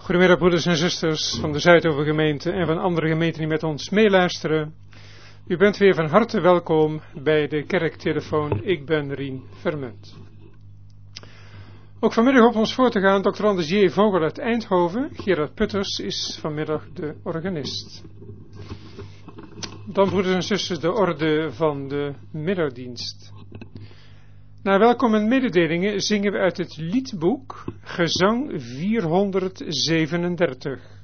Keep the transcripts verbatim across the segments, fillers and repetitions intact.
Goedemiddag broeders en zusters van de Zuidovergemeente en van andere gemeenten die met ons meeluisteren. U bent weer van harte welkom bij de kerktelefoon. Ik ben Rien Vermunt. Ook vanmiddag op ons voor te gaan, dokter Anders J. Vogel uit Eindhoven. Gerard Putters is vanmiddag de organist. Dan broeders en zusters de orde van de middagdienst. Na welkom en mededelingen zingen we uit het liedboek Gezang vierhonderdzevenendertig.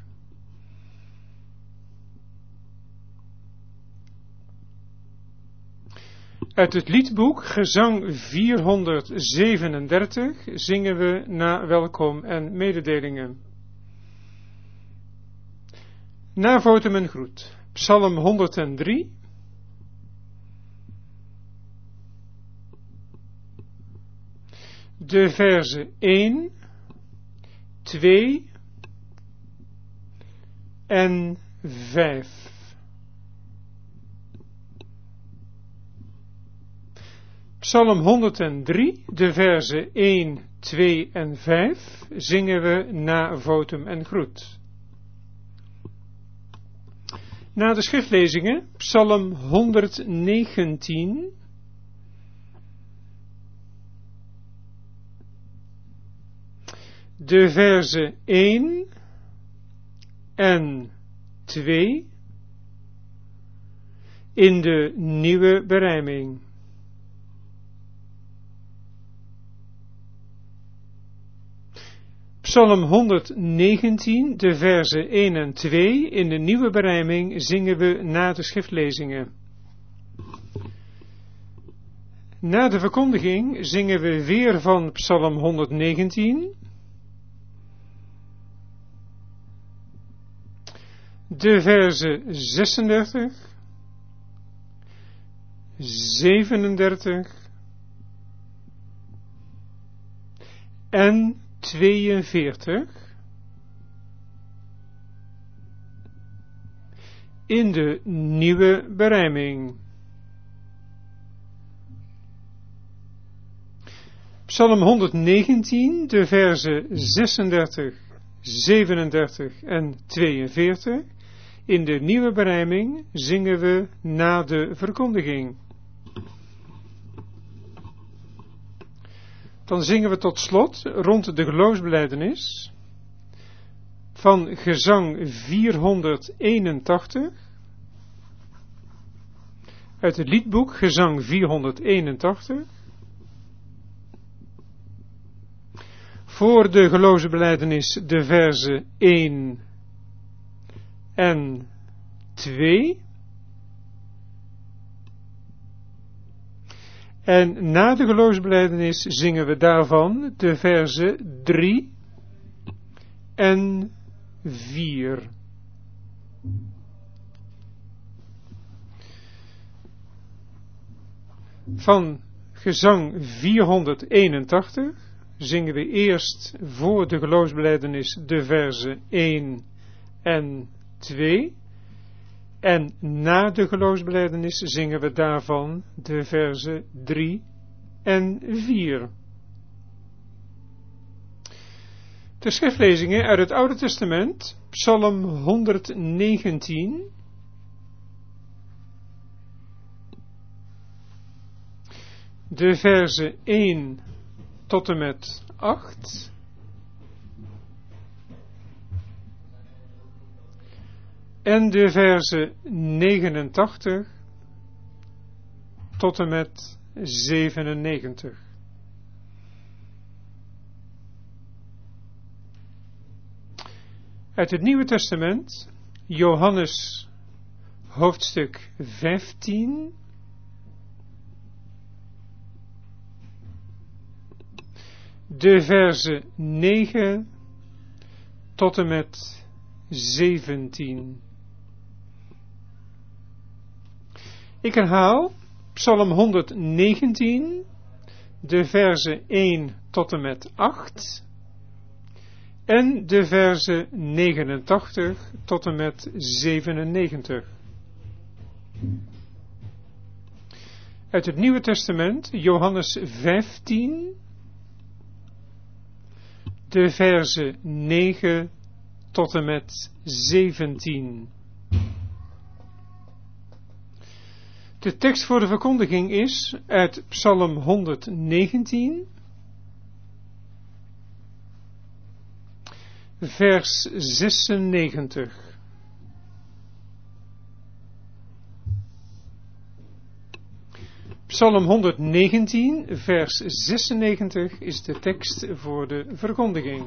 Uit het liedboek Gezang vierhonderdzevenendertig zingen we na welkom en mededelingen. Na votum en groet. Psalm honderddrie. De verzen één, twee en vijf. Psalm honderddrie, de verzen één, twee en vijf zingen we na votum en groet. Na de schriftlezingen, Psalm honderdzegentien. De verzen één en twee in de nieuwe berijming. Psalm honderdzegentien, de verzen één en twee in de nieuwe berijming zingen we na de schriftlezingen. Na de verkondiging zingen we weer van Psalm honderdzegentien. De verzen zesendertig, zevenendertig en tweeënveertig in de nieuwe berijming. Psalm honderdzegentien, de verzen zesendertig, zevenendertig en tweeënveertig. In de nieuwe berijming zingen we na de verkondiging. Dan zingen we tot slot rond de geloofsbelijdenis van gezang vierhonderdeenentachtig. Uit het liedboek gezang vierhonderdeenentachtig. Voor de geloofsbelijdenis de verzen één en twee. En na de geloofsbelijdenis zingen we daarvan de verzen drie en vier. Van gezang vierhonderdeenentachtig zingen we eerst voor de geloofsbelijdenis de verzen één en twee. En na de geloofsbelijdenis zingen we daarvan de verzen drie en vier. De schriftlezingen uit het Oude Testament, Psalm honderdzegentien. De verzen één tot en met acht. En de verzen negenentachtig tot en met zevenennegentig. Uit het Nieuwe Testament, Johannes hoofdstuk vijftien. De verzen negen tot en met zeventien. Ik herhaal, Psalm honderdzegentien, de verzen één tot en met acht en de verzen negenentachtig tot en met zevenennegentig. Uit het Nieuwe Testament, Johannes vijftien, de verzen negen tot en met zeventien. De tekst voor de verkondiging is uit Psalm honderdnegentien, vers zesennegentig. Psalm honderdnegentien, vers zesennegentig is de tekst voor de verkondiging.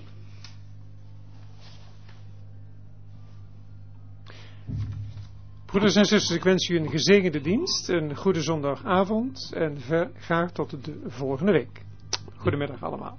Broeders en zusters, ik wens u een gezegende dienst, een goede zondagavond en ver, graag tot de volgende week. Goedemiddag allemaal.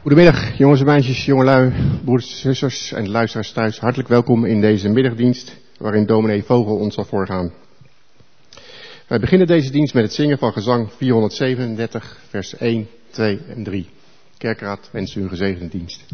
Goedemiddag jongens en meisjes, jongelui, broeders en zusters en luisteraars thuis. Hartelijk welkom in deze middagdienst waarin dominee Vogel ons zal voorgaan. Wij beginnen deze dienst met het zingen van gezang vierhonderdzevenendertig, vers één, twee en drie. Kerkraad wenst u een gezegende dienst.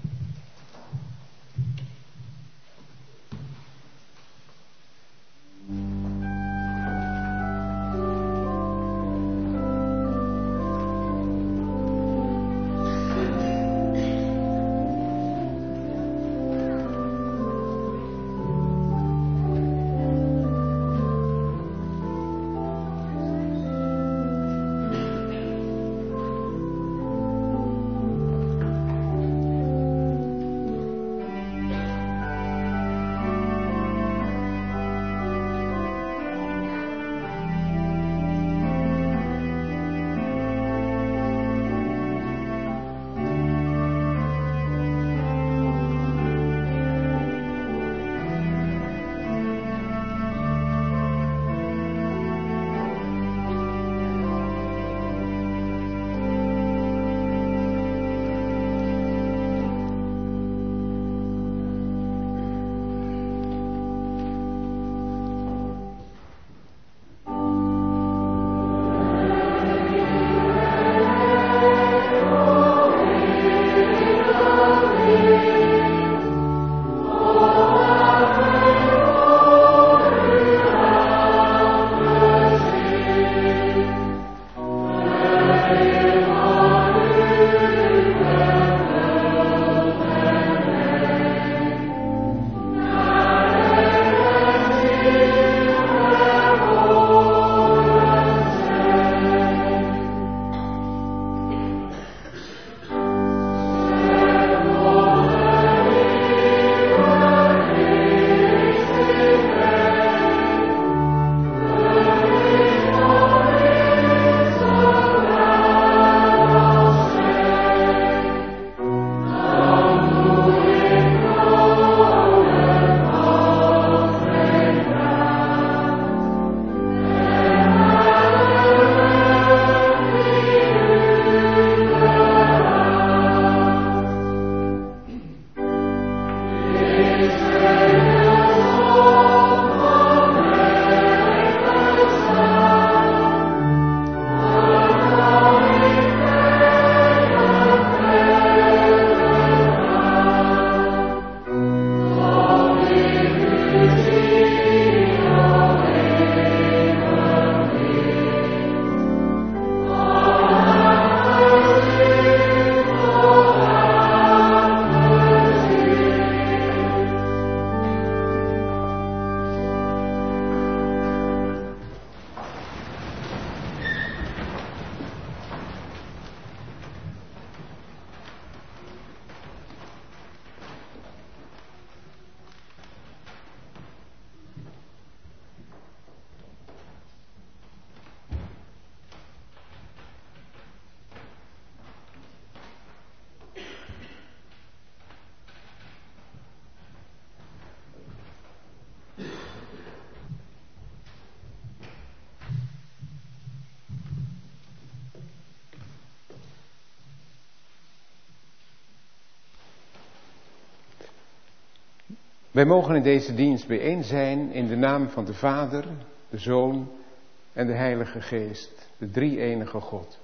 Wij mogen in deze dienst bijeen zijn in de naam van de Vader, de Zoon en de Heilige Geest, de drie-enige God.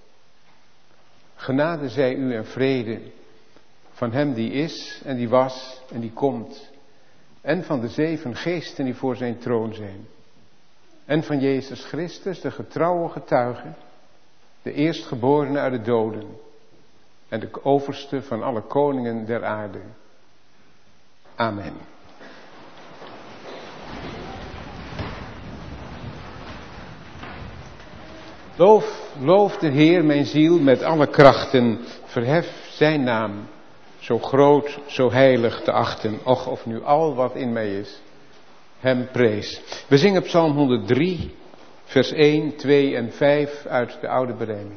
Genade zij u en vrede van Hem die is en die was en die komt, en van de zeven geesten die voor zijn troon zijn, en van Jezus Christus, de getrouwe getuige, de eerstgeborene uit de doden en de overste van alle koningen der aarde. Amen. Loof, loof de Heer mijn ziel met alle krachten, verhef zijn naam, zo groot, zo heilig te achten, och of nu al wat in mij is, hem prees. We zingen Psalm honderddrie, vers één, twee en vijf uit de oude berijming.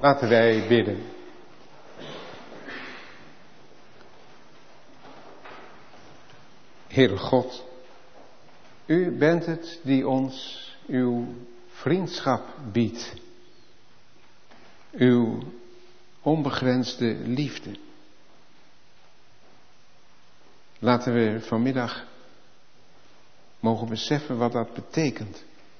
Laten wij bidden. Heere God, u bent het die ons uw vriendschap biedt. Uw onbegrensde liefde. Laten we vanmiddag mogen beseffen wat dat betekent.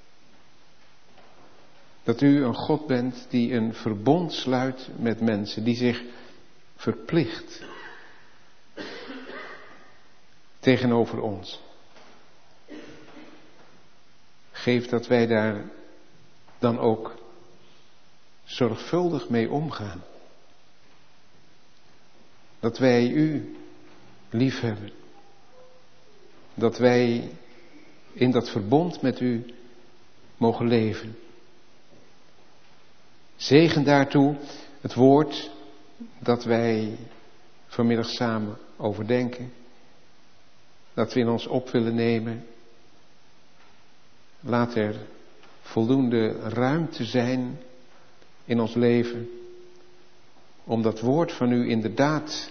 Dat u een God bent die een verbond sluit met mensen, die zich verplicht tegenover ons. Geef dat wij daar dan ook zorgvuldig mee omgaan. Dat wij u liefhebben. Dat wij in dat verbond met u mogen leven. Zegen daartoe het woord dat wij vanmiddag samen overdenken. Dat we in ons op willen nemen. Laat er voldoende ruimte zijn in ons leven om dat woord van u inderdaad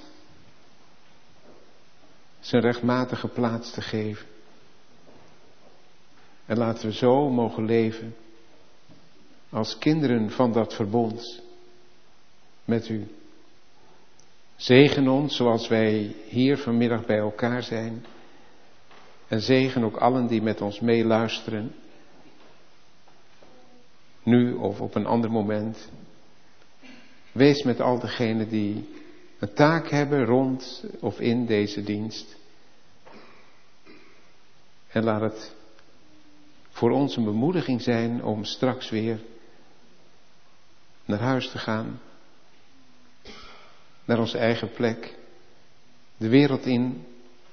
zijn rechtmatige plaats te geven. En laten we zo mogen leven als kinderen van dat verbond met u. Zegen ons zoals wij hier vanmiddag bij elkaar zijn. En zegen ook allen die met ons meeluisteren. Nu of op een ander moment. Wees met al degenen die een taak hebben rond of in deze dienst. En laat het voor ons een bemoediging zijn om straks weer naar huis te gaan. Naar onze eigen plek. De wereld in.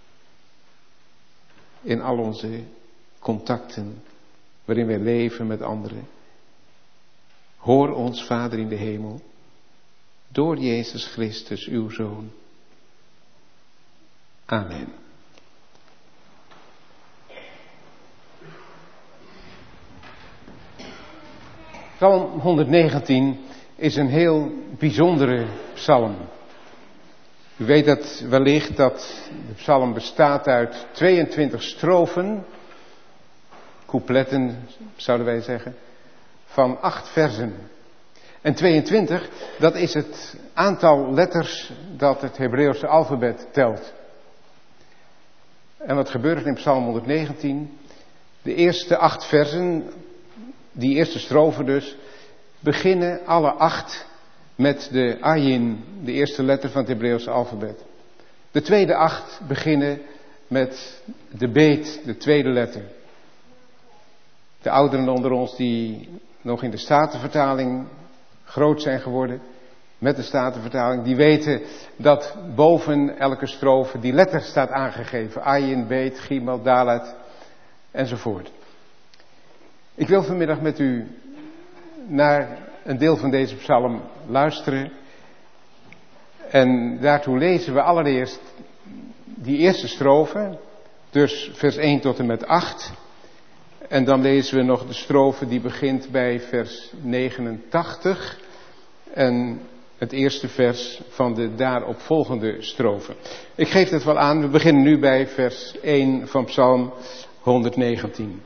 In al onze contacten waarin wij leven met anderen. Hoor ons, Vader in de hemel, door Jezus Christus, uw Zoon. Amen. Psalm honderddegentien is een heel bijzondere psalm. U weet dat wellicht dat de psalm bestaat uit tweeëntwintig strofen, coupletten zouden wij zeggen, van acht versen. En tweeëntwintig, dat is het aantal letters dat het Hebreeuwse alfabet telt. En wat gebeurt er in psalm honderdnegentien? De eerste acht versen, die eerste strofen dus, beginnen alle acht met de ayin, de eerste letter van het Hebreeuwse alfabet. De tweede acht beginnen met de beet, de tweede letter. De ouderen onder ons die nog in de Statenvertaling groot zijn geworden, met de Statenvertaling, die weten dat boven elke strofe die letter staat aangegeven. Ayin, beet, gimel, dalet enzovoort. Ik wil vanmiddag met u naar een deel van deze psalm luisteren. En daartoe lezen we allereerst die eerste strofe, dus vers één tot en met acht. En dan lezen we nog de strofe die begint bij vers negenentachtig. En het eerste vers van de daaropvolgende strofe. Ik geef het wel aan, we beginnen nu bij vers één van psalm honderddegentien.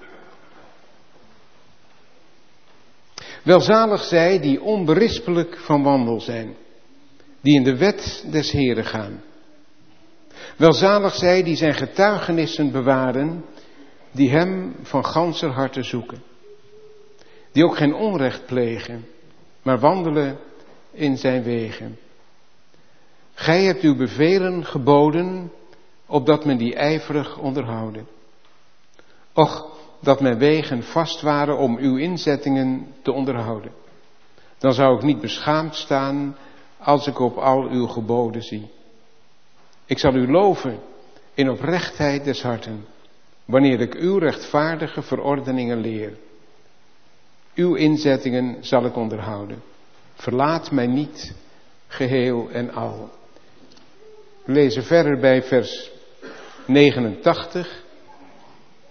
Welzalig zij die onberispelijk van wandel zijn, die in de wet des Heeren gaan. Welzalig zij die zijn getuigenissen bewaren, die hem van ganser harte zoeken. Die ook geen onrecht plegen, maar wandelen in zijn wegen. Gij hebt uw bevelen geboden, opdat men die ijverig onderhouden. Och, dat mijn wegen vast waren om uw inzettingen te onderhouden. Dan zou ik niet beschaamd staan als ik op al uw geboden zie. Ik zal u loven in oprechtheid des harten, wanneer ik uw rechtvaardige verordeningen leer. Uw inzettingen zal ik onderhouden. Verlaat mij niet geheel en al. We lezen verder bij vers negenentachtig.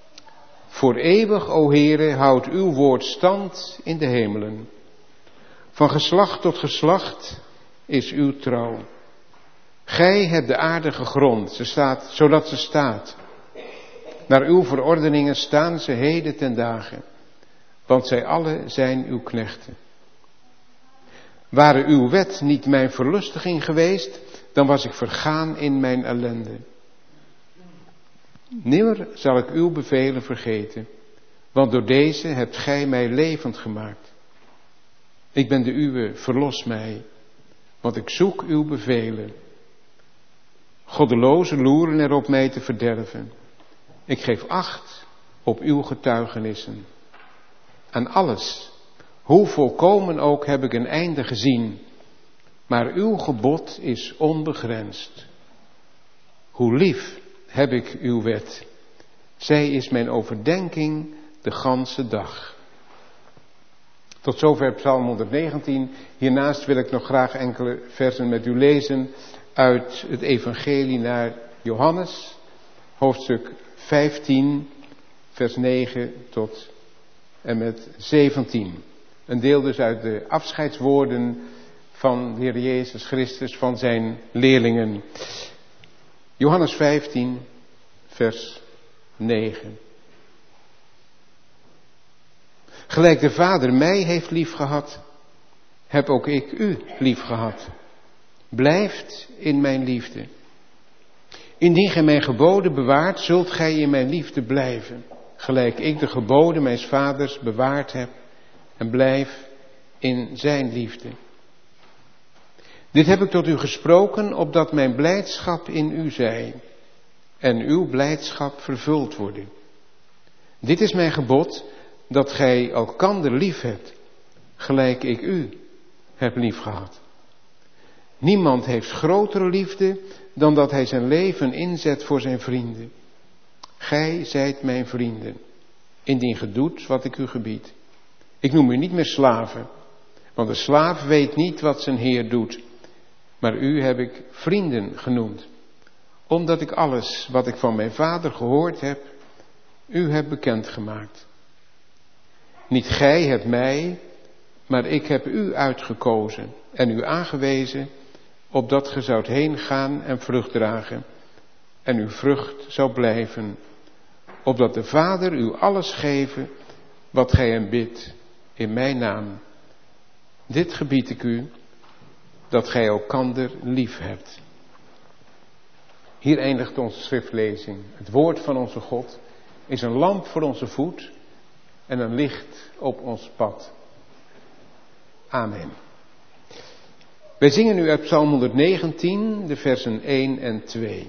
Voor eeuwig, o Heere, houdt uw woord stand in de hemelen. Van geslacht tot geslacht is uw trouw. Gij hebt de aarde gegrond, ze staat, zodat ze staat. Naar uw verordeningen staan ze heden ten dagen, want zij alle zijn uw knechten. Ware uw wet niet mijn verlustiging geweest, dan was ik vergaan in mijn ellende. Nimmer zal ik uw bevelen vergeten, want door deze hebt gij mij levend gemaakt. Ik ben de uwe, verlos mij, want ik zoek uw bevelen. Goddelozen loeren erop mij te verderven. Ik geef acht op uw getuigenissen. Aan alles, hoe volkomen ook, heb ik een einde gezien, maar uw gebod is onbegrensd. Hoe lief heb ik uw wet, zij is mijn overdenking de ganse dag. Tot zover Psalm honderdnegentien. Hiernaast wil ik nog graag enkele versen met u lezen uit het evangelie naar Johannes, hoofdstuk vijftien, vers negen tot en met zeventien. Een deel dus uit de afscheidswoorden van de Heer Jezus Christus van zijn leerlingen. Johannes vijftien, vers negen. Gelijk de Vader mij heeft liefgehad, heb ook ik u liefgehad. Blijft in mijn liefde. Indien gij mijn geboden bewaart, zult gij in mijn liefde blijven. Gelijk ik de geboden mijns vaders bewaard heb en blijf in zijn liefde. Dit heb ik tot u gesproken, opdat mijn blijdschap in u zij en uw blijdschap vervuld worden. Dit is mijn gebod, dat gij elkander lief hebt, gelijk ik u heb lief gehad. Niemand heeft grotere liefde dan dat hij zijn leven inzet voor zijn vrienden. Gij zijt mijn vrienden, indien ge doet wat ik u gebied. Ik noem u niet meer slaven, want de slaaf weet niet wat zijn heer doet. Maar u heb ik vrienden genoemd, omdat ik alles wat ik van mijn vader gehoord heb, u heb bekendgemaakt. Niet gij hebt mij, maar ik heb u uitgekozen en u aangewezen, opdat ge zoudt heen gaan en vrucht dragen, en uw vrucht zou blijven, opdat de Vader u alles geven, wat gij hem bidt, in mijn naam. Dit gebied ik u, dat gij elkander lief hebt. Hier eindigt onze schriftlezing. Het woord van onze God is een lamp voor onze voet en een licht op ons pad. Amen. Wij zingen nu uit Psalm honderdnegentien, de versen één en twee.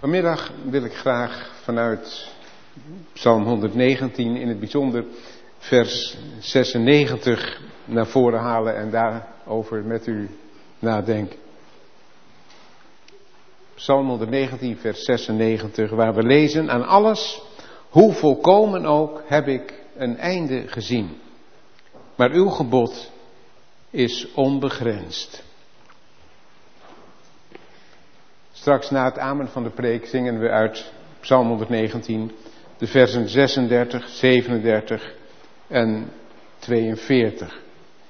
Vanmiddag wil ik graag vanuit Psalm honderdnegentien in het bijzonder vers zesennegentig naar voren halen en daarover met u nadenken. Psalm honderdnegentien vers zesennegentig, waar we lezen: aan alles, hoe volkomen ook, heb ik een einde gezien. Maar uw gebod is onbegrensd. Straks na het amen van de preek zingen we uit Psalm honderdnegentien de versen zesendertig, zevenendertig en tweeënveertig.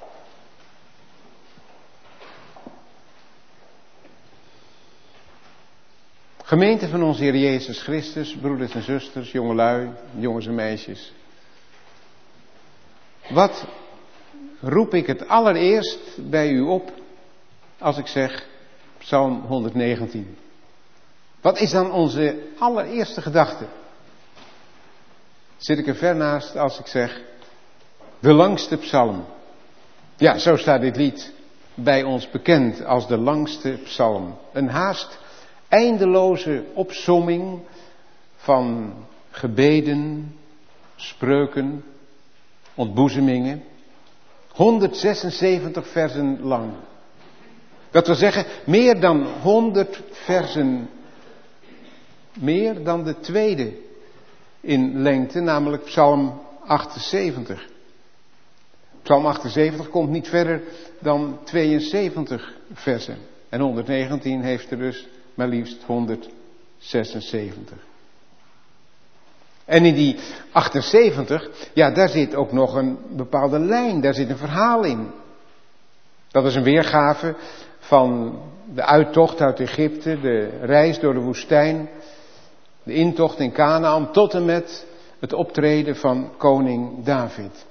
Gemeente van onze Heer Jezus Christus, broeders en zusters, jongelui, jongens en meisjes. Wat roep ik het allereerst bij u op als ik zeg Psalm honderdnegentien? Wat is dan onze allereerste gedachte? Zit ik er ver naast als ik zeg de langste psalm? Ja, zo staat dit lied bij ons bekend als de langste psalm. Een haast eindeloze opsomming van gebeden, spreuken, ontboezemingen. honderdzesenzeventig versen lang. Dat wil zeggen, meer dan honderd versen, meer dan de tweede in lengte, namelijk Psalm achtenzeventig. Psalm achtenzeventig komt niet verder dan tweeënzeventig versen. En honderdnegentien heeft er dus maar liefst honderdzesenzeventig. En in die achtenzeventig, ja, daar zit ook nog een bepaalde lijn, daar zit een verhaal in. Dat is een weergave van de uittocht uit Egypte, de reis door de woestijn, de intocht in Kanaan, tot en met het optreden van koning David.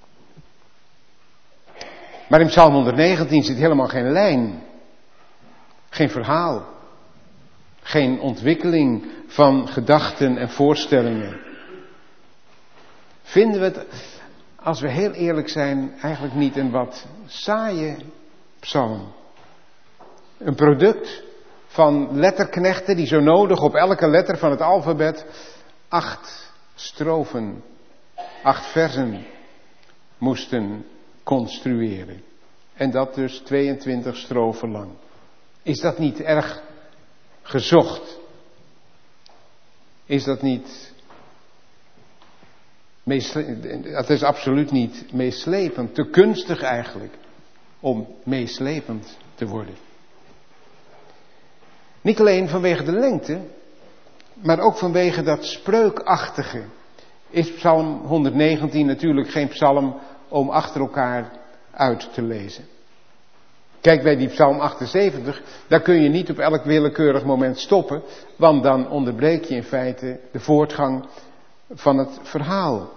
Maar in Psalm honderdnegentien zit helemaal geen lijn, geen verhaal, geen ontwikkeling van gedachten en voorstellingen. Vinden we het, als we heel eerlijk zijn, eigenlijk niet een wat saaie psalm? Een product van letterknechten die zo nodig op elke letter van het alfabet acht strofen, acht versen moesten construeren. En dat dus tweeëntwintig strofen lang. Is dat niet erg gezocht? Is dat niet... Het is absoluut niet meeslepend, te kunstig eigenlijk om meeslepend te worden. Niet alleen vanwege de lengte, maar ook vanwege dat spreukachtige is Psalm honderdnegentien natuurlijk geen psalm om achter elkaar uit te lezen. Kijk, bij die Psalm achtenzeventig, daar kun je niet op elk willekeurig moment stoppen, want dan onderbreek je in feite de voortgang van het verhaal.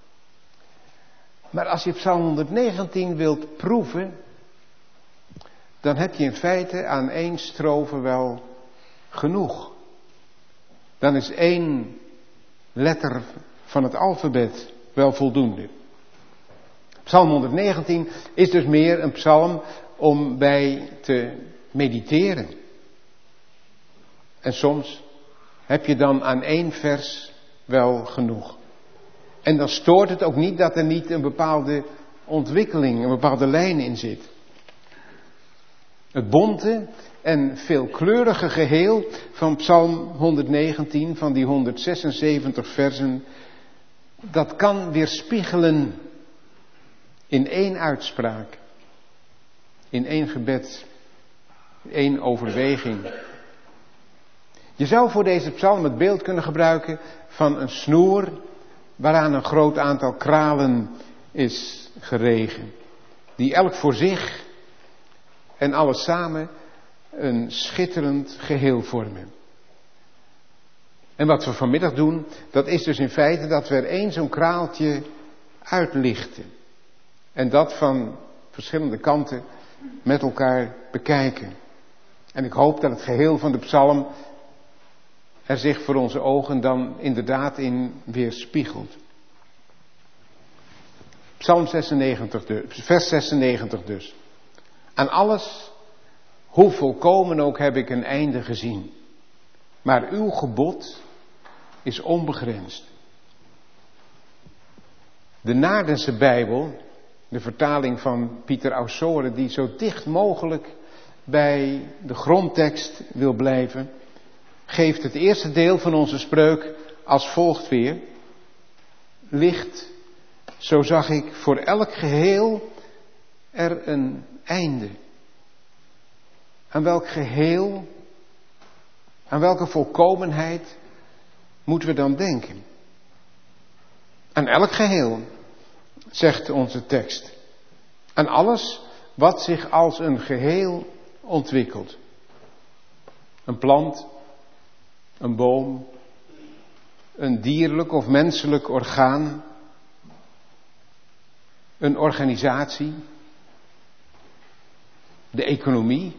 Maar als je Psalm honderdnegentien wilt proeven, dan heb je in feite aan één strofe wel genoeg. Dan is één letter van het alfabet wel voldoende. Psalm honderdnegentien is dus meer een psalm om bij te mediteren. En soms heb je dan aan één vers wel genoeg. En dan stoort het ook niet dat er niet een bepaalde ontwikkeling, een bepaalde lijn in zit. Het bonte en veelkleurige geheel van Psalm honderdnegentien, van die honderdzesenzeventig versen, dat kan weerspiegelen in één uitspraak, in één gebed, in één overweging. Je zou voor deze psalm het beeld kunnen gebruiken van een snoer waaraan een groot aantal kralen is geregen, die elk voor zich en alles samen een schitterend geheel vormen. En wat we vanmiddag doen, dat is dus in feite dat we er één zo'n kraaltje uitlichten. En dat van verschillende kanten met elkaar bekijken. En ik hoop dat het geheel van de psalm er zich voor onze ogen dan inderdaad in weerspiegelt. Psalm zesennegentig, vers zesennegentig dus. Aan alles, hoe volkomen ook, heb ik een einde gezien. Maar uw gebod is onbegrensd. De Naardense Bijbel, de vertaling van Pieter Aussore, die zo dicht mogelijk bij de grondtekst wil blijven, geeft het eerste deel van onze spreuk als volgt weer. Licht, zo zag ik voor elk geheel er een einde. Aan welk geheel, aan welke volkomenheid moeten we dan denken? Aan elk geheel, zegt onze tekst. Aan alles wat zich als een geheel ontwikkelt. Een plant, een boom, een dierlijk of menselijk orgaan, een organisatie, de economie.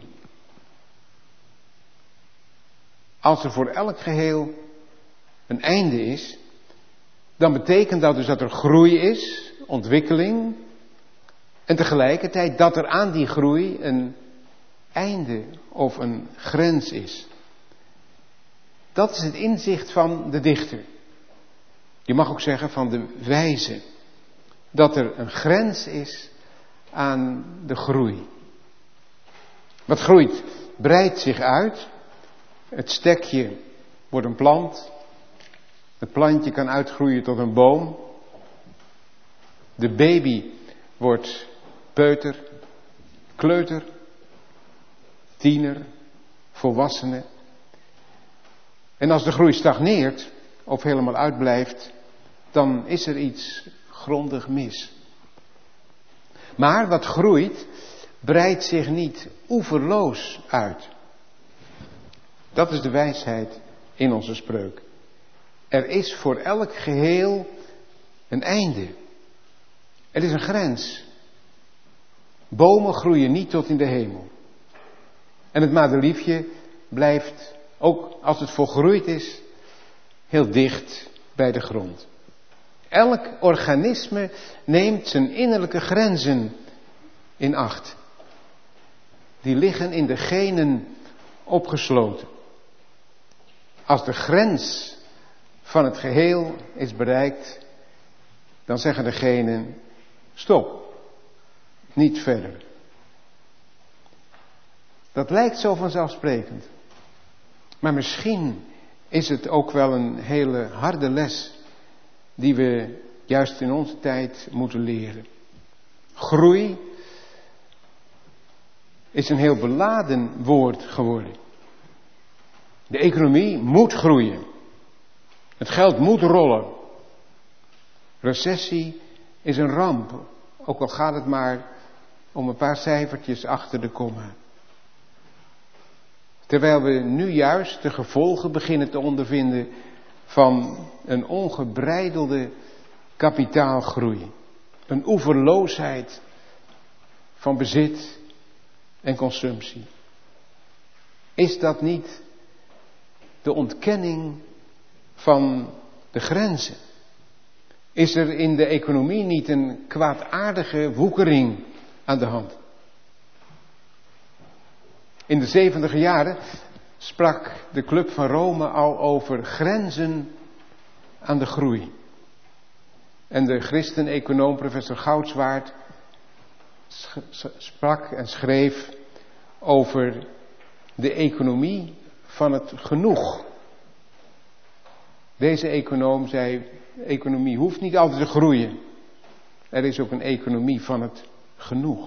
Als er voor elk geheel een einde is, dan betekent dat dus dat er groei is, ontwikkeling, en tegelijkertijd dat er aan die groei een einde of een grens is. Dat is het inzicht van de dichter. Je mag ook zeggen van de wijze. Dat er een grens is aan de groei. Wat groeit, breidt zich uit. Het stekje wordt een plant. Het plantje kan uitgroeien tot een boom. De baby wordt peuter, kleuter, tiener, volwassene. En als de groei stagneert of helemaal uitblijft, dan is er iets grondig mis. Maar wat groeit, breidt zich niet oeverloos uit. Dat is de wijsheid in onze spreuk. Er is voor elk geheel een einde. Er is een grens. Bomen groeien niet tot in de hemel. En het madeliefje blijft, ook als het volgroeid is, heel dicht bij de grond. Elk organisme neemt zijn innerlijke grenzen in acht. Die liggen in de genen opgesloten. Als de grens van het geheel is bereikt, dan zeggen de genen, stop, niet verder. Dat lijkt zo vanzelfsprekend. Maar misschien is het ook wel een hele harde les die we juist in onze tijd moeten leren. Groei is een heel beladen woord geworden. De economie moet groeien. Het geld moet rollen. Recessie is een ramp, ook al gaat het maar om een paar cijfertjes achter de komma. Terwijl we nu juist de gevolgen beginnen te ondervinden van een ongebreidelde kapitaalgroei. Een oeverloosheid van bezit en consumptie. Is dat niet de ontkenning van de grenzen? Is er in de economie niet een kwaadaardige woekering aan de hand? In de zeventiger jaren sprak de Club van Rome al over grenzen aan de groei. En de christen-econoom professor Goudswaard sprak en schreef over de economie van het genoeg. Deze econoom zei, de economie hoeft niet altijd te groeien. Er is ook een economie van het genoeg.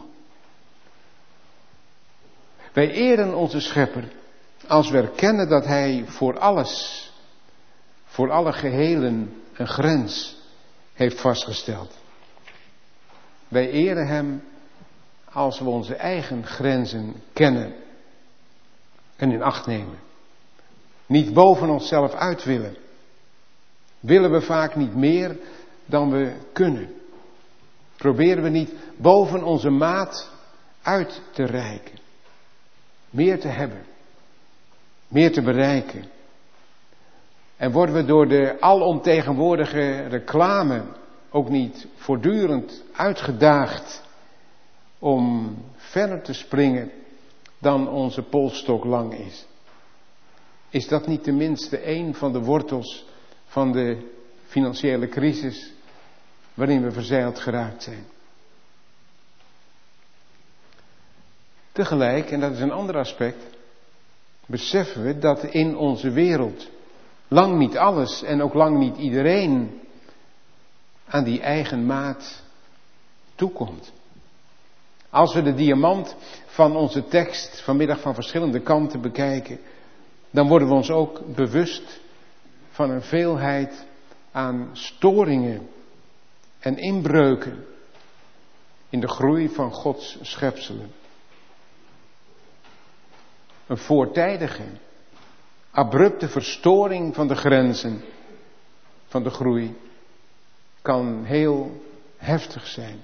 Wij eren onze Schepper als we erkennen dat Hij voor alles, voor alle gehelen een grens heeft vastgesteld. Wij eren Hem als we onze eigen grenzen kennen en in acht nemen. Niet boven onszelf uit willen. Willen we vaak niet meer dan we kunnen. Proberen we niet boven onze maat uit te reiken. Meer te hebben. Meer te bereiken. En worden we door de alomtegenwoordige reclame ook niet voortdurend uitgedaagd om verder te springen dan onze polsstok lang is. Is dat niet tenminste een van de wortels van de financiële crisis waarin we verzeild geraakt zijn? Tegelijk, en dat is een ander aspect, beseffen we dat in onze wereld lang niet alles en ook lang niet iedereen aan die eigen maat toekomt. Als we de diamant van onze tekst vanmiddag van verschillende kanten bekijken, dan worden we ons ook bewust van een veelheid aan storingen en inbreuken in de groei van Gods schepselen. Een voortijdige, abrupte verstoring van de grenzen van de groei kan heel heftig zijn.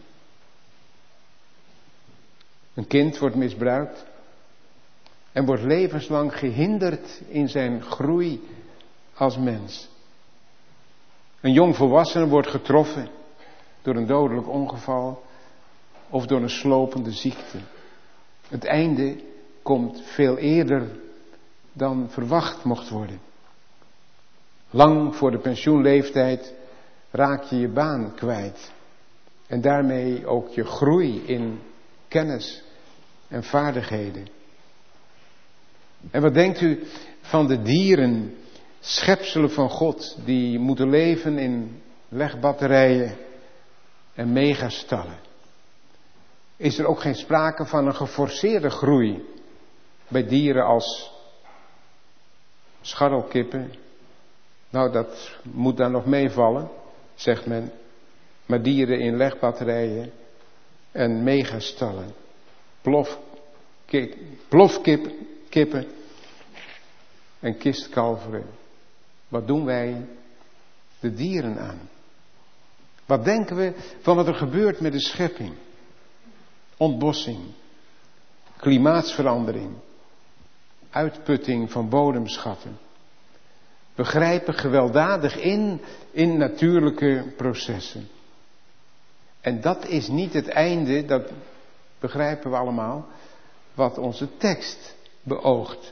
Een kind wordt misbruikt en wordt levenslang gehinderd in zijn groei als mens. Een jong volwassene wordt getroffen door een dodelijk ongeval of door een slopende ziekte. Het einde komt veel eerder dan verwacht mocht worden. Lang voor de pensioenleeftijd raak je je baan kwijt en daarmee ook je groei in kennis en vaardigheden. En wat denkt u van de dieren, schepselen van God, die moeten leven in legbatterijen en megastallen? Is er ook geen sprake van een geforceerde groei bij dieren als scharrelkippen? Nou, dat moet daar nog meevallen, zegt men. Maar dieren in legbatterijen en megastallen, plofkip, plofkippen en kistkalveren. Wat doen wij de dieren aan? Wat denken we van wat er gebeurt met de schepping? Ontbossing, klimaatsverandering, uitputting van bodemschatten. We grijpen gewelddadig in in natuurlijke processen. En dat is niet het einde, dat begrijpen we allemaal, wat onze tekst beoogt.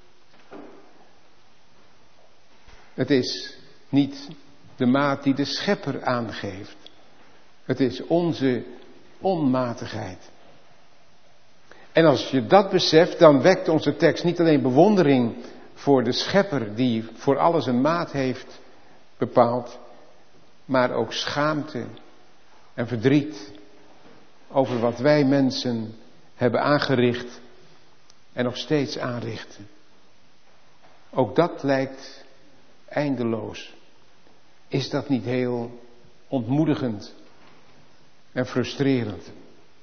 Het is niet de maat die de schepper aangeeft. Het is onze onmatigheid. En als je dat beseft, dan wekt onze tekst niet alleen bewondering voor de schepper die voor alles een maat heeft bepaald, maar ook schaamte en verdriet over wat wij mensen hebben aangericht en nog steeds aanrichten. Ook dat lijkt eindeloos. Is dat niet heel ontmoedigend en frustrerend?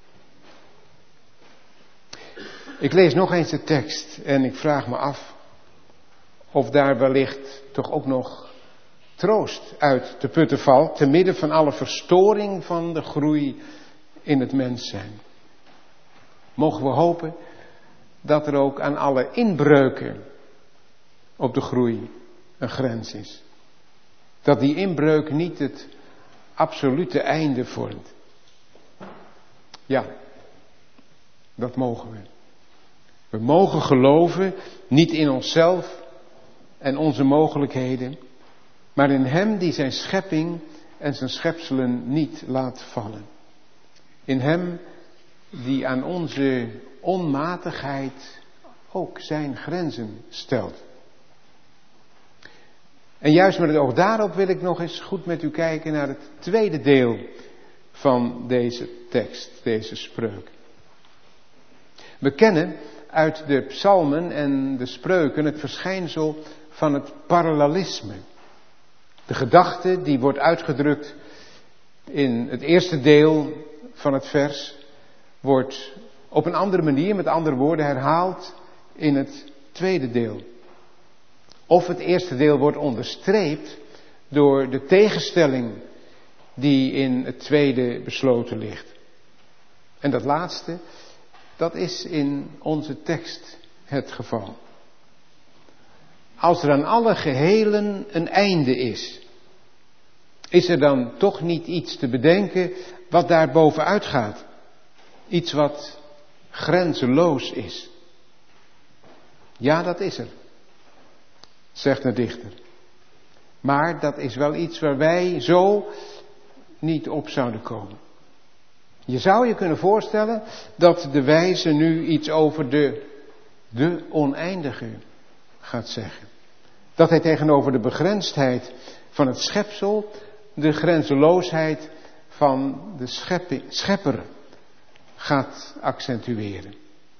Ik lees nog eens de tekst en ik vraag me af of daar wellicht toch ook nog troost uit te putten valt, te midden van alle verstoring van de groei in het mens zijn. Mogen we hopen dat er ook aan alle inbreuken op de groei een grens is. Dat die inbreuk niet het absolute einde vormt. Ja, dat mogen we. We mogen geloven, niet in onszelf en onze mogelijkheden, maar in Hem die zijn schepping en zijn schepselen niet laat vallen. In Hem die aan onze onmatigheid ook zijn grenzen stelt. En juist met het oog daarop wil ik nog eens goed met u kijken naar het tweede deel van deze tekst, deze spreuk. We kennen uit de psalmen en de spreuken het verschijnsel van het parallelisme. De gedachte die wordt uitgedrukt in het eerste deel van het vers, wordt op een andere manier, met andere woorden, herhaald in het tweede deel. Of het eerste deel wordt onderstreept door de tegenstelling die in het tweede besloten ligt. En dat laatste, dat is in onze tekst het geval. Als er aan alle gehelen een einde is, is er dan toch niet iets te bedenken wat daar bovenuit gaat? Iets wat grenzeloos is. Ja, dat is er. zegt de dichter. Maar dat is wel iets waar wij zo niet op zouden komen. Je zou je kunnen voorstellen dat de wijze nu iets over de, de oneindige gaat zeggen. Dat hij tegenover de begrensdheid van het schepsel de grenzeloosheid van de schepping, schepper gaat accentueren.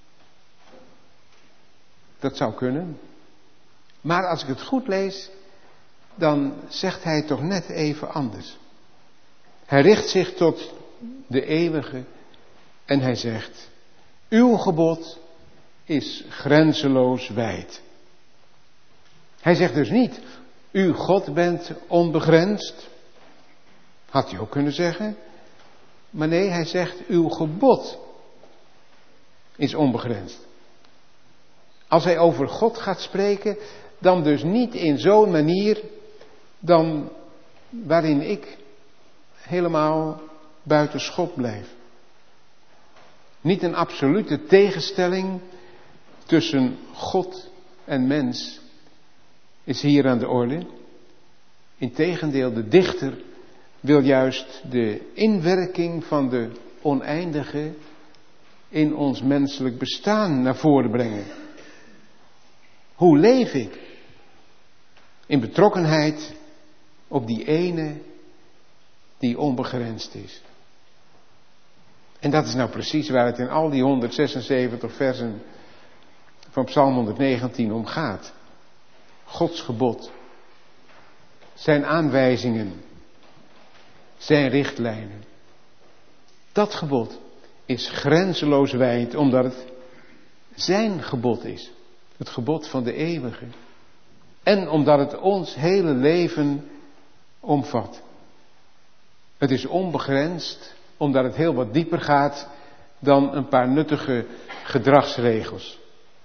Dat zou kunnen. Maar als ik het goed lees, dan zegt hij toch net even anders. Hij richt zich tot de eeuwige en hij zegt: uw gebod is grenzeloos wijd. Hij zegt dus niet: u God bent onbegrensd. Had hij ook kunnen zeggen. Maar nee, hij zegt: uw gebod is onbegrensd. Als hij over God gaat spreken, dan dus niet in zo'n manier dan waarin ik helemaal buiten schot blijf. Niet een absolute tegenstelling tussen God en mens is hier aan de orde. Integendeel, de dichter wil juist de inwerking van de oneindige in ons menselijk bestaan naar voren brengen. Hoe leef ik? In betrokkenheid op die ene die onbegrensd is. En dat is nou precies waar het in al die honderdzesenzeventig versen van Psalm honderdnegentien om gaat. Gods gebod. Zijn aanwijzingen. Zijn richtlijnen. Dat gebod is grenzeloos wijd, omdat het zijn gebod is. Het gebod van de eeuwige. En omdat het ons hele leven omvat. Het is onbegrensd, omdat het heel wat dieper gaat dan een paar nuttige gedragsregels.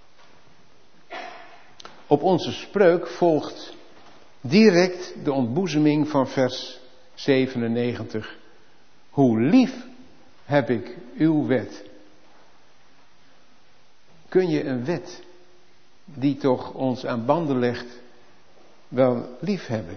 Op onze spreuk volgt direct de ontboezeming van vers zevenennegentig. Hoe lief heb ik uw wet. Kun je een wet die toch ons aan banden legt wel lief hebben?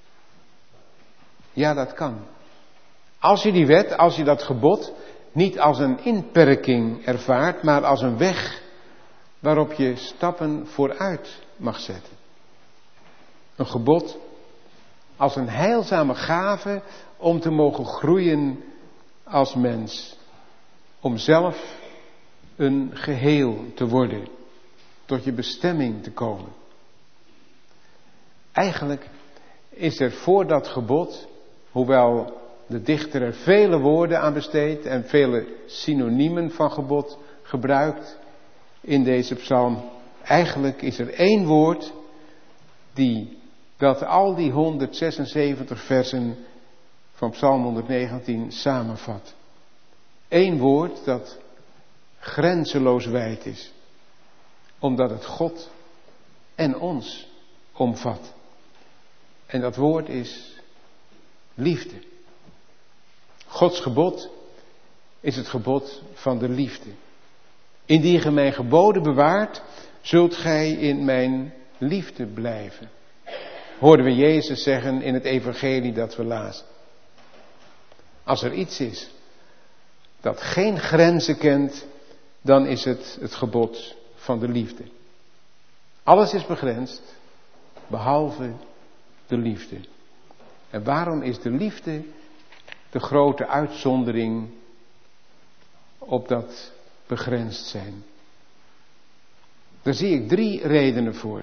Ja, dat kan. Als je die wet, als je dat gebod niet als een inperking ervaart, maar als een weg waarop je stappen vooruit mag zetten. Een gebod als een heilzame gave om te mogen groeien als mens. Om zelf een geheel te worden. Tot je bestemming te komen. Eigenlijk is er voor dat gebod, hoewel de dichter er vele woorden aan besteedt en vele synoniemen van gebod gebruikt in deze psalm. Eigenlijk is er één woord die dat al die honderdzesenzeventig versen van psalm honderdnegentien samenvat. Eén woord dat grenzeloos wijd is. Omdat het God en ons omvat. En dat woord is liefde. Gods gebod is het gebod van de liefde. Indien gij mijn geboden bewaart, zult gij in mijn liefde blijven. Hoorden we Jezus zeggen in het evangelie dat we lazen. Als er iets is dat geen grenzen kent, dan is het het gebod van de liefde. Alles is begrensd, behalve de liefde. En waarom is de liefde de grote uitzondering op dat begrensd zijn? Daar zie ik drie redenen voor.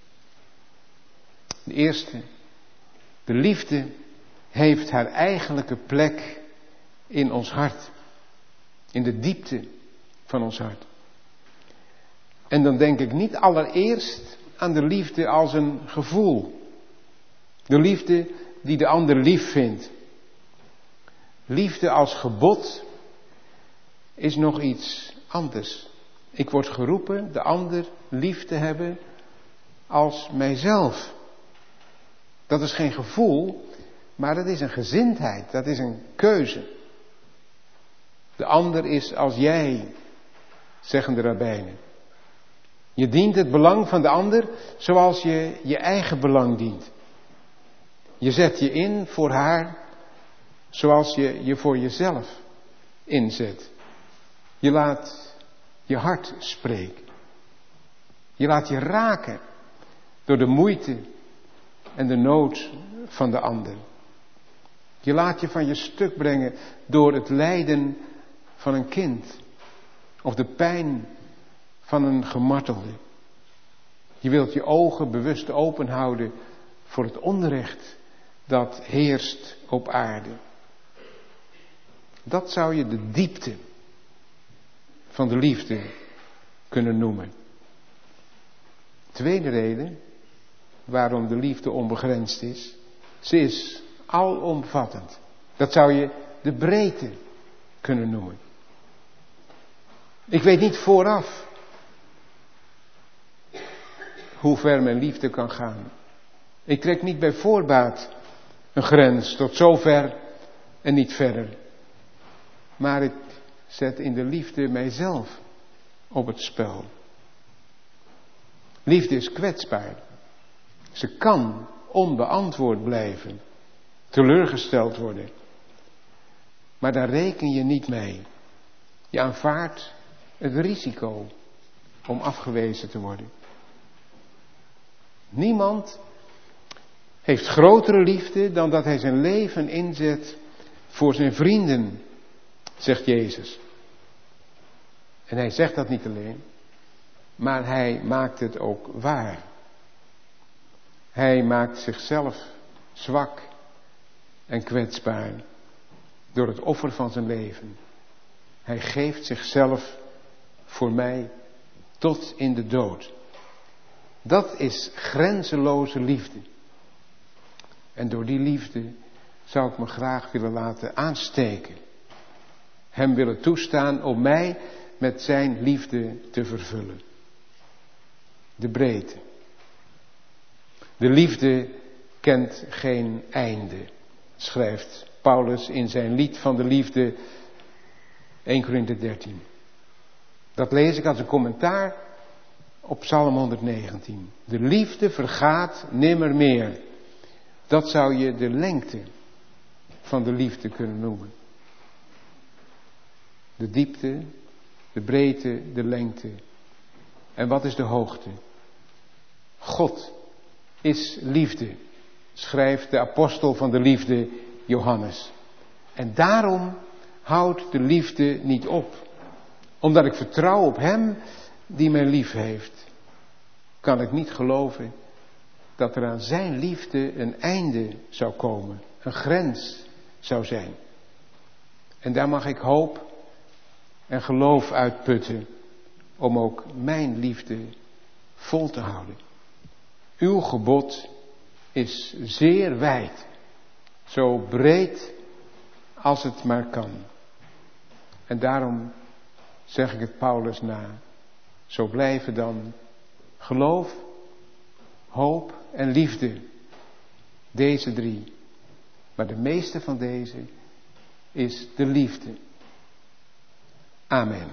De eerste, de liefde heeft haar eigenlijke plek in ons hart. In de diepte van ons hart. En dan denk ik niet allereerst aan de liefde als een gevoel. De liefde die de ander lief vindt. Liefde als gebod is nog iets anders. Ik word geroepen de ander lief te hebben als mijzelf. Dat is geen gevoel, maar dat is een gezindheid, dat is een keuze. De ander is als jij, zeggen de rabbijnen. Je dient het belang van de ander zoals je je eigen belang dient. Je zet je in voor haar zoals je je voor jezelf inzet. Je laat je hart spreken. Je laat je raken door de moeite en de nood van de ander. Je laat je van je stuk brengen door het lijden van een kind of de pijn van een gemartelde. Je wilt je ogen bewust open houden voor het onrecht dat heerst op aarde. Dat zou je de diepte van de liefde kunnen noemen. Tweede reden waarom de liefde onbegrensd is. Ze is alomvattend. Dat zou je de breedte kunnen noemen. Ik weet niet vooraf hoe ver mijn liefde kan gaan. Ik trek niet bij voorbaat een grens tot zover en niet verder. Maar ik zet in de liefde mijzelf op het spel. Liefde is kwetsbaar. Ze kan onbeantwoord blijven, teleurgesteld worden. Maar daar reken je niet mee. Je aanvaardt het risico om afgewezen te worden. Niemand heeft grotere liefde dan dat hij zijn leven inzet voor zijn vrienden, zegt Jezus. En hij zegt dat niet alleen, maar hij maakt het ook waar. Hij maakt zichzelf zwak en kwetsbaar door het offer van zijn leven. Hij geeft zichzelf voor mij tot in de dood. Dat is grenzeloze liefde. En door die liefde zou ik me graag willen laten aansteken. Hem willen toestaan om mij met zijn liefde te vervullen. De breedte. De liefde kent geen einde, schrijft Paulus in zijn lied van de liefde, eerste Korinthe dertien. Dat lees ik als een commentaar op Psalm honderdnegentien. De liefde vergaat nimmer meer. Dat zou je de lengte van de liefde kunnen noemen. De diepte, de breedte, de lengte. En wat is de hoogte? God is liefde, schrijft de apostel van de liefde Johannes. En daarom houdt de liefde niet op. Omdat ik vertrouw op hem die mij lief heeft, kan ik niet geloven dat er aan zijn liefde een einde zou komen, een grens zou zijn. En daar mag ik hoop en geloof uitputten om ook mijn liefde vol te houden. Uw gebod is zeer wijd, zo breed als het maar kan. En daarom zeg ik het Paulus na, zo blijven dan geloof, hoop en liefde, deze drie. Maar de meeste van deze is de liefde. Amen.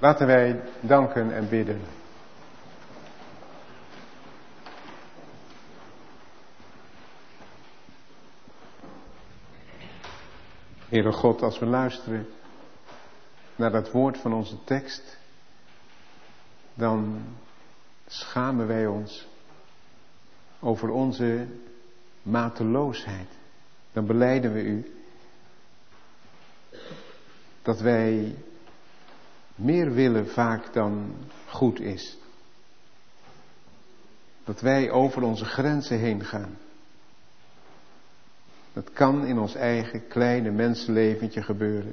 Laten wij danken en bidden. Heere God, als we luisteren naar dat woord van onze tekst, dan schamen wij ons over onze mateloosheid. Dan belijden we u dat wij meer willen vaak dan goed is. Dat wij over onze grenzen heen gaan. Dat kan in ons eigen kleine mensenleventje gebeuren.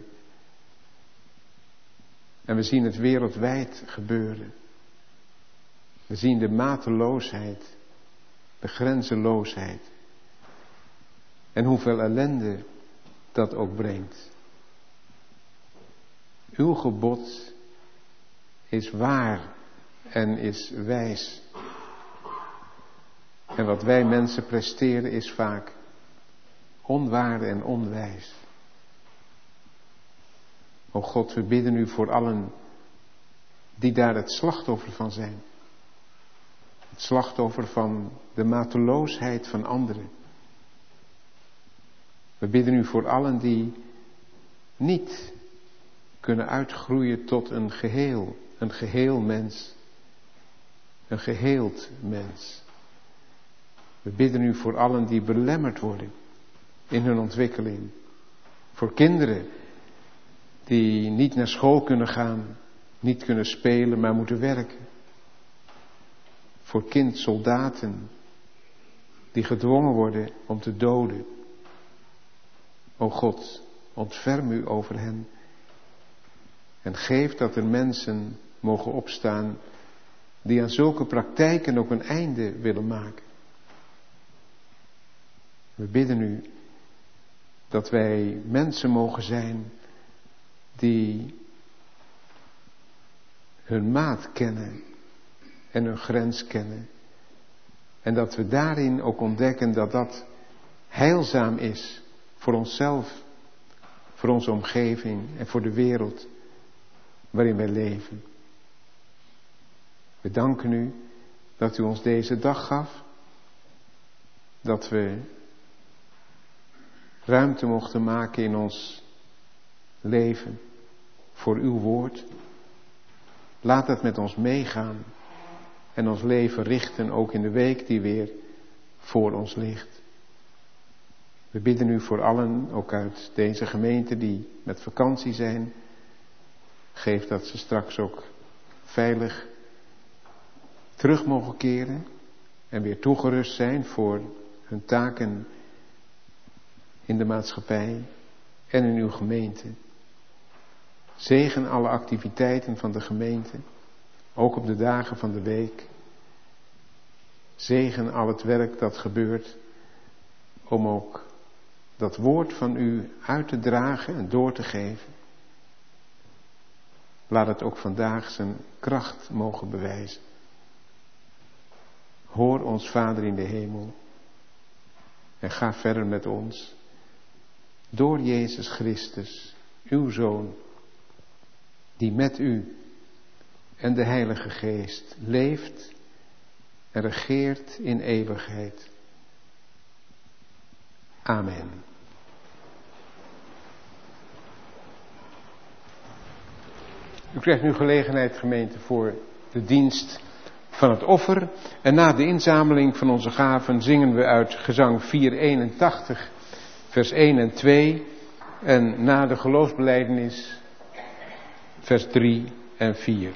En we zien het wereldwijd gebeuren. We zien de mateloosheid, de grenzeloosheid. En hoeveel ellende dat ook brengt. Uw gebod is waar en is wijs. En wat wij mensen presteren is vaak onwaar en onwijs. O God, we bidden u voor allen die daar het slachtoffer van zijn. Het slachtoffer van de mateloosheid van anderen. We bidden u voor allen die niet kunnen uitgroeien tot een geheel, een geheel mens. Een geheeld mens. We bidden u voor allen die belemmerd worden in hun ontwikkeling. Voor kinderen die niet naar school kunnen gaan, niet kunnen spelen, maar moeten werken. Voor kindsoldaten die gedwongen worden om te doden. O God, ontferm u over hen. En geef dat er mensen mogen opstaan die aan zulke praktijken ook een einde willen maken. We bidden u dat wij mensen mogen zijn die hun maat kennen en hun grens kennen. En dat we daarin ook ontdekken dat dat heilzaam is voor onszelf, voor onze omgeving en voor de wereld waarin wij leven. We danken u dat u ons deze dag gaf, dat we ruimte mochten maken in ons leven voor uw woord. Laat het met ons meegaan en ons leven richten ook in de week die weer voor ons ligt. We bidden u voor allen, ook uit deze gemeente die met vakantie zijn. Geef dat ze straks ook veilig terug mogen keren en weer toegerust zijn voor hun taken in de maatschappij en in uw gemeente. Zegen alle activiteiten van de gemeente, ook op de dagen van de week. Zegen al het werk dat gebeurt, om ook dat woord van u uit te dragen en door te geven. Laat het ook vandaag zijn kracht mogen bewijzen. Hoor ons Vader in de hemel en ga verder met ons. Door Jezus Christus, uw Zoon, die met u en de Heilige Geest leeft en regeert in eeuwigheid. Amen. U krijgt nu gelegenheid, gemeente, voor de dienst van het offer. En na de inzameling van onze gaven zingen we uit gezang vierhonderdeenentachtig, vers één en twee. En na de geloofsbelijdenis, vers drie en vier.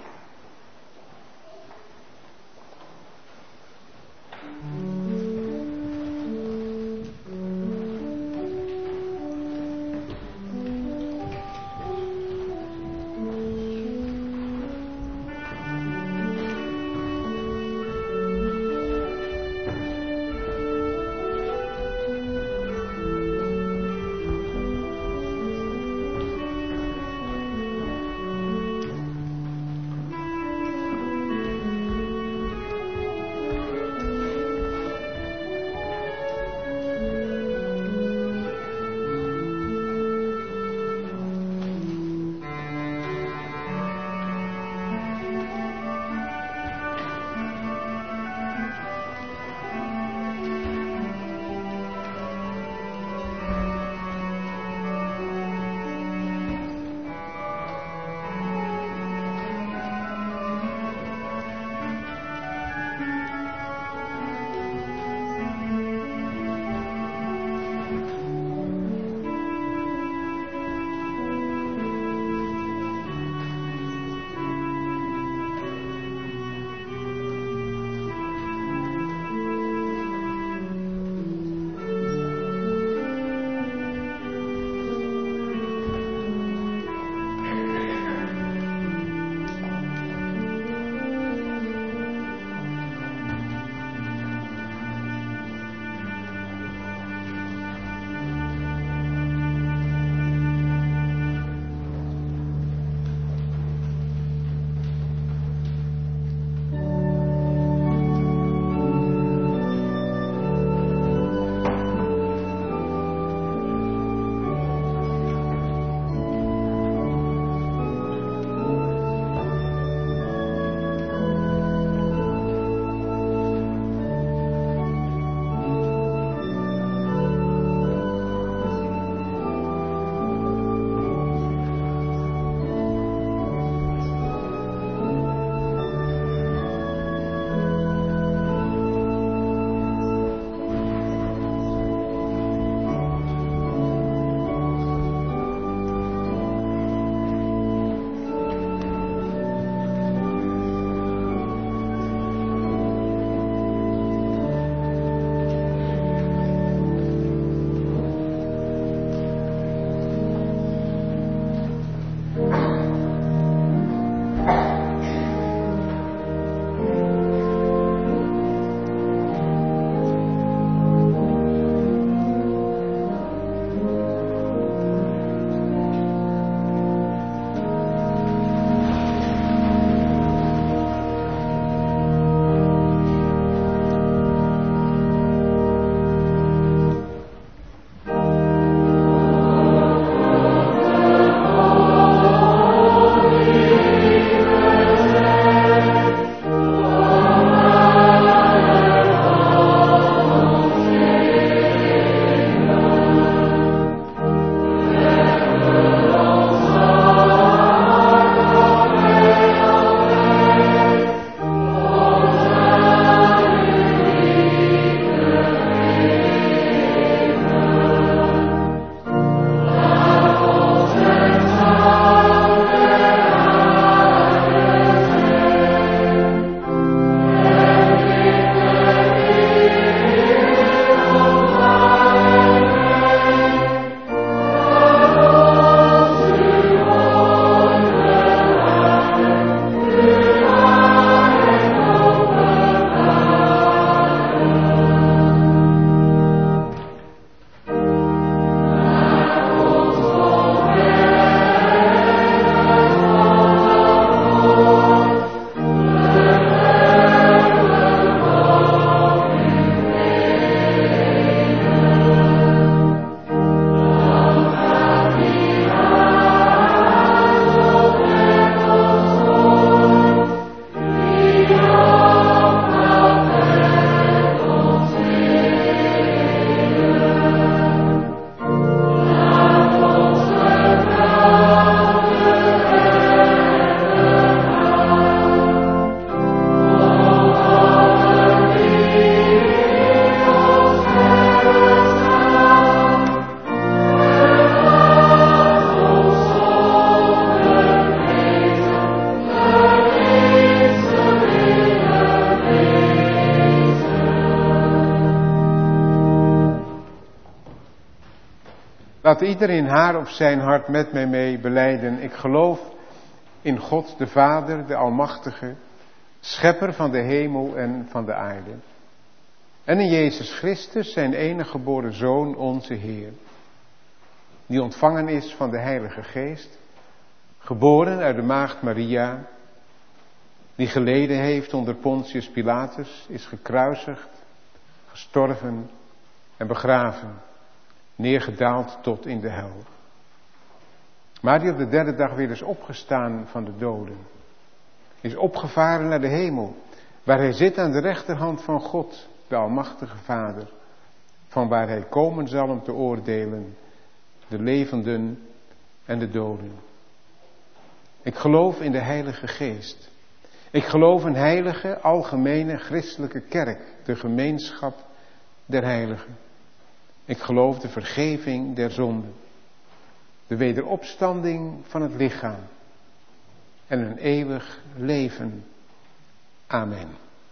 Laat ieder in haar of zijn hart met mij mee belijden. Ik geloof in God de Vader, de Almachtige, Schepper van de hemel en van de aarde. En in Jezus Christus, zijn enige geboren Zoon, onze Heer. Die ontvangen is van de Heilige Geest, geboren uit de maagd Maria, die geleden heeft onder Pontius Pilatus, is gekruisigd, gestorven en begraven, neergedaald tot in de hel. Maar die op de derde dag weer is opgestaan van de doden, is opgevaren naar de hemel, waar hij zit aan de rechterhand van God, de Almachtige Vader, van waar hij komen zal om te oordelen, de levenden en de doden. Ik geloof in de Heilige Geest. Ik geloof in heilige, algemene, christelijke kerk, de gemeenschap der heiligen. Ik geloof de vergeving der zonden, de wederopstanding van het lichaam en een eeuwig leven. Amen.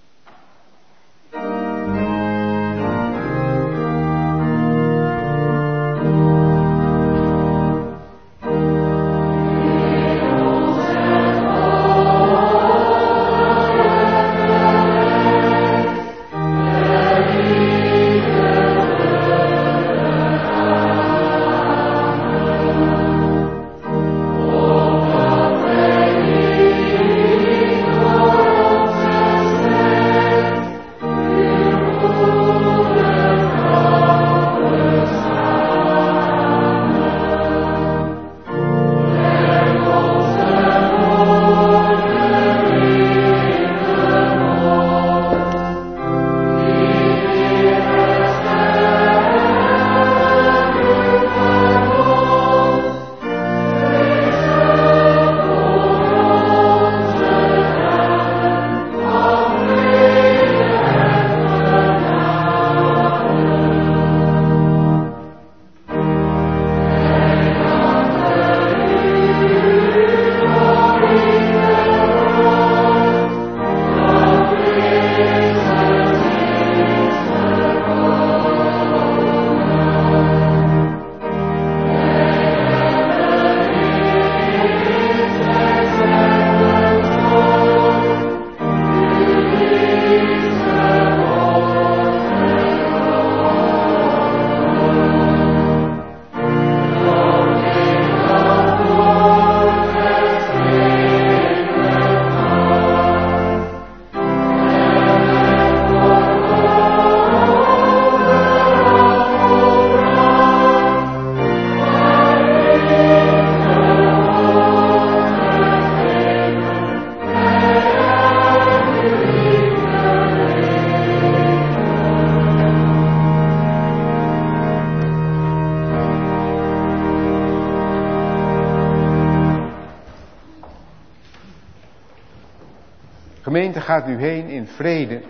Gemeente, gaat u heen in vrede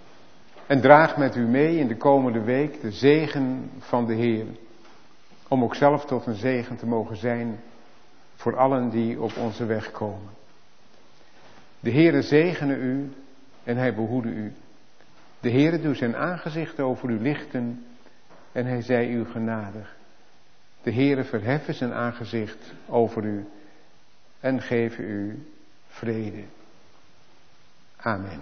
en draag met u mee in de komende week de zegen van de Heer. Om ook zelf tot een zegen te mogen zijn voor allen die op onze weg komen. De Heere zegene u en hij behoede u. De Heere doet zijn aangezicht over u lichten en hij zij u genadig. De Heere verheffen zijn aangezicht over u en geven u vrede. Amen.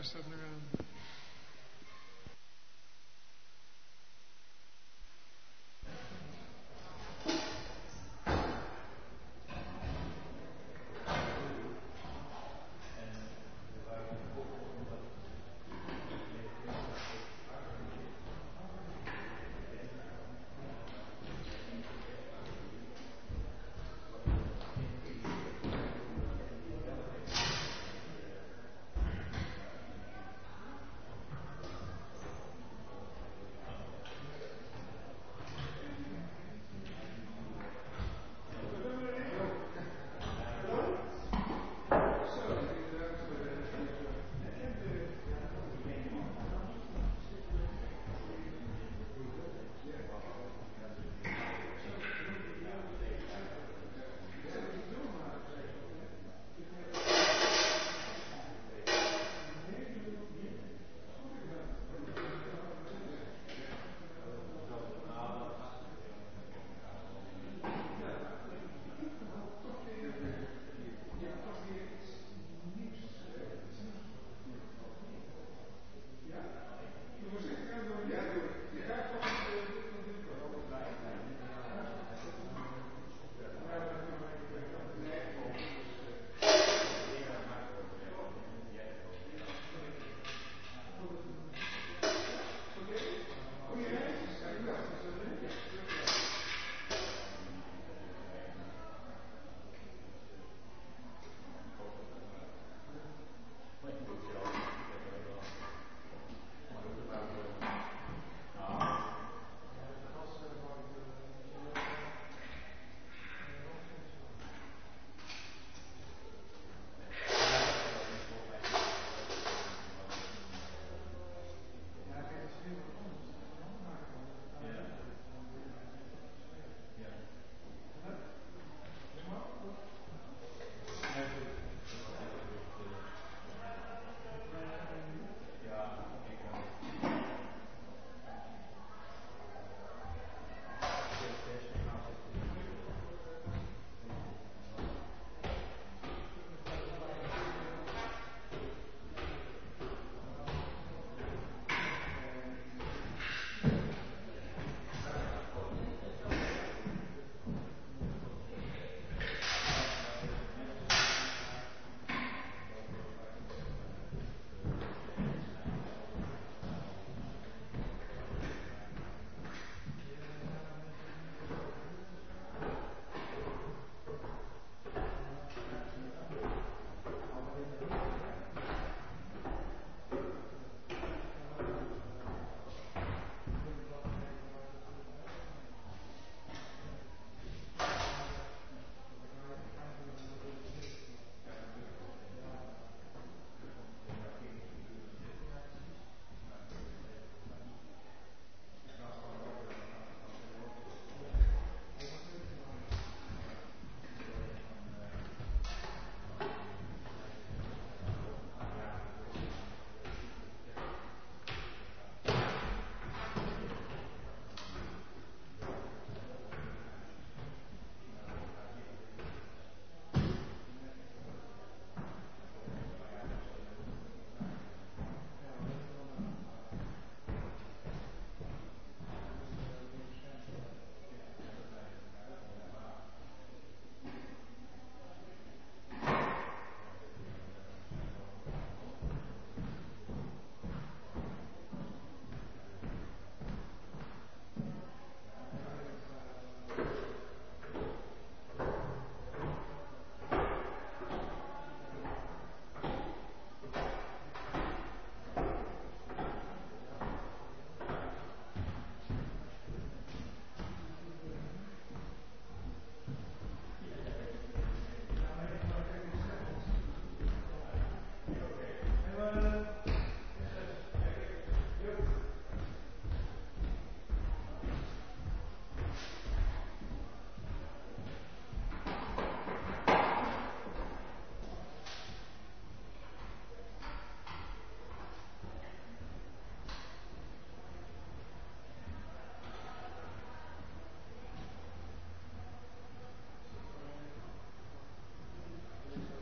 staat nu aan.